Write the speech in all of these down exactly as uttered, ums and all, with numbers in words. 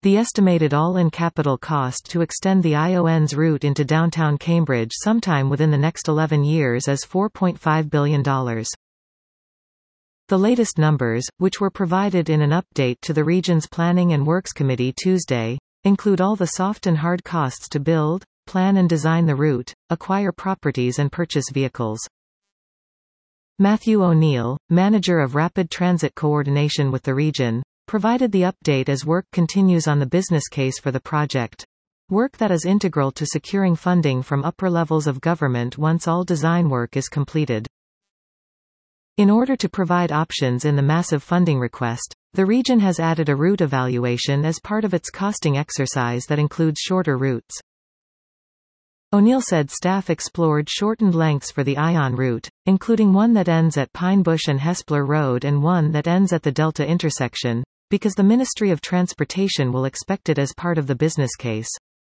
The estimated all-in capital cost to extend the I O N's route into downtown Cambridge sometime within the next eleven years is four point five billion dollars. The latest numbers, which were provided in an update to the region's Planning and Works Committee Tuesday, include all the soft and hard costs to build, plan and design the route, acquire properties and purchase vehicles. Matthew O'Neill, manager of Rapid Transit Coordination with the region, provided the update as work continues on the business case for the project. Work that is integral to securing funding from upper levels of government once all design work is completed. In order to provide options in the massive funding request, the region has added a route evaluation as part of its costing exercise that includes shorter routes. O'Neill said staff explored shortened lengths for the Ion route, including one that ends at Pine Bush and Hespler Road and one that ends at the Delta intersection, because the Ministry of Transportation will expect it as part of the business case.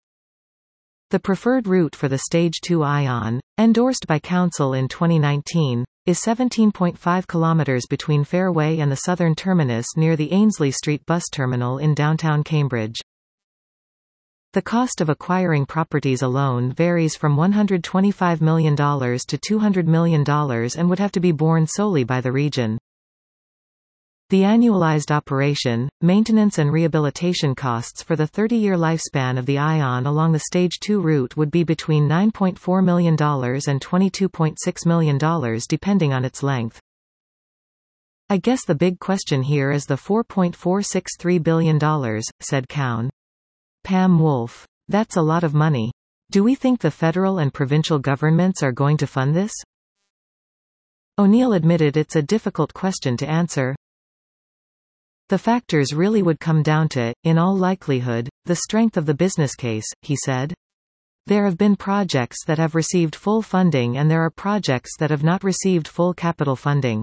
The preferred route for the Stage two Ion, endorsed by Council in twenty nineteen, is seventeen point five kilometers between Fairway and the southern terminus near the Ainslie Street bus terminal in downtown Cambridge. The cost of acquiring properties alone varies from one hundred twenty-five million dollars to two hundred million dollars and would have to be borne solely by the region. The annualized operation, maintenance and rehabilitation costs for the thirty-year lifespan of the Ion along the Stage two route would be between nine point four million dollars and twenty-two point six million dollars depending on its length. I guess the big question here is the four point four six three billion dollars, said Cowan. Pam Wolf. That's a lot of money. Do we think the federal and provincial governments are going to fund this? O'Neill admitted it's a difficult question to answer. The factors really would come down to, in all likelihood, the strength of the business case, he said. There have been projects that have received full funding and there are projects that have not received full capital funding.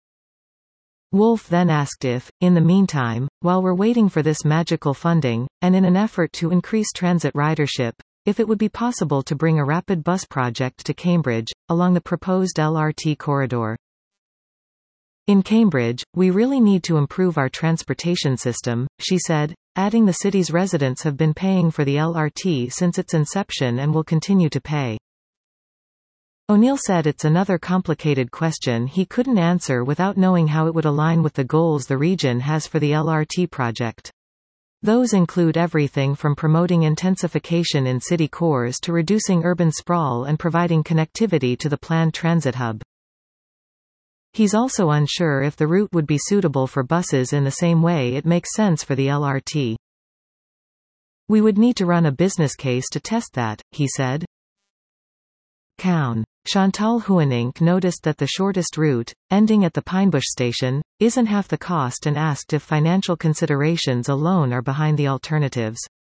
Wolf then asked if, in the meantime, while we're waiting for this magical funding, and in an effort to increase transit ridership, if it would be possible to bring a rapid bus project to Cambridge, along the proposed L R T corridor. In Cambridge, we really need to improve our transportation system, she said, adding the city's residents have been paying for the L R T since its inception and will continue to pay. O'Neill said it's another complicated question he couldn't answer without knowing how it would align with the goals the region has for the L R T project. Those include everything from promoting intensification in city cores to reducing urban sprawl and providing connectivity to the planned transit hub. He's also unsure if the route would be suitable for buses in the same way it makes sense for the L R T. We would need to run a business case to test that, he said. Cowan. Chantal Huenink noticed that the shortest route, ending at the Pinebush station, isn't half the cost and asked if financial considerations alone are behind the alternatives.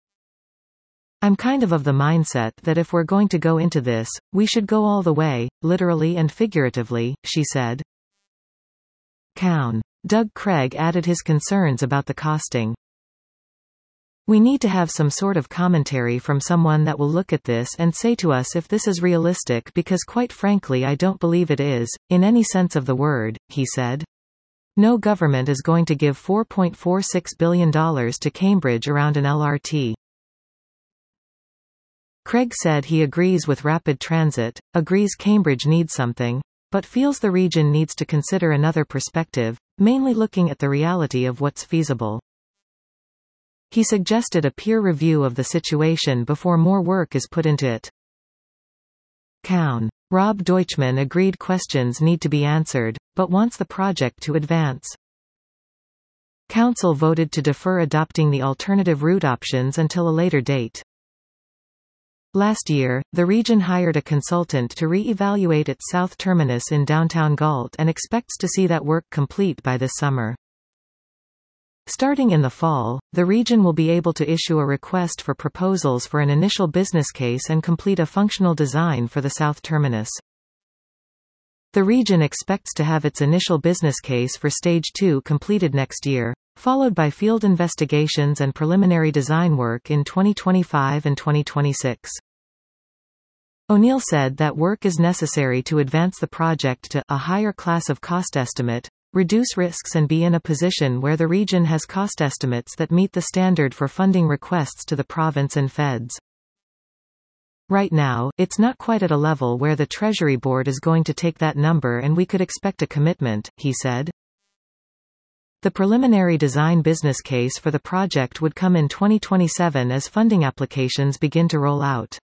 I'm kind of of the mindset that if we're going to go into this, we should go all the way, literally and figuratively, she said. Cowan. Doug Craig added his concerns about the costing. We need to have some sort of commentary from someone that will look at this and say to us if this is realistic because quite frankly I don't believe it is, in any sense of the word, he said. No government is going to give four point four six billion dollars to Cambridge around an L R T. Craig said he agrees with rapid transit, agrees Cambridge needs something, but feels the region needs to consider another perspective, mainly looking at the reality of what's feasible. He suggested a peer review of the situation before more work is put into it. Cowan. Rob Deutschman agreed questions need to be answered, but wants the project to advance. Council voted to defer adopting the alternative route options until a later date. Last year, the region hired a consultant to re-evaluate its south terminus in downtown Galt and expects to see that work complete by this summer. Starting in the fall, the region will be able to issue a request for proposals for an initial business case and complete a functional design for the south terminus. The region expects to have its initial business case for Stage two completed next year, followed by field investigations and preliminary design work in twenty twenty-five and twenty twenty-six. O'Neill said that work is necessary to advance the project to a higher class of cost estimate, reduce risks and be in a position where the region has cost estimates that meet the standard for funding requests to the province and feds. Right now, it's not quite at a level where the Treasury Board is going to take that number and we could expect a commitment, he said. The preliminary design business case for the project would come in twenty twenty-seven as funding applications begin to roll out.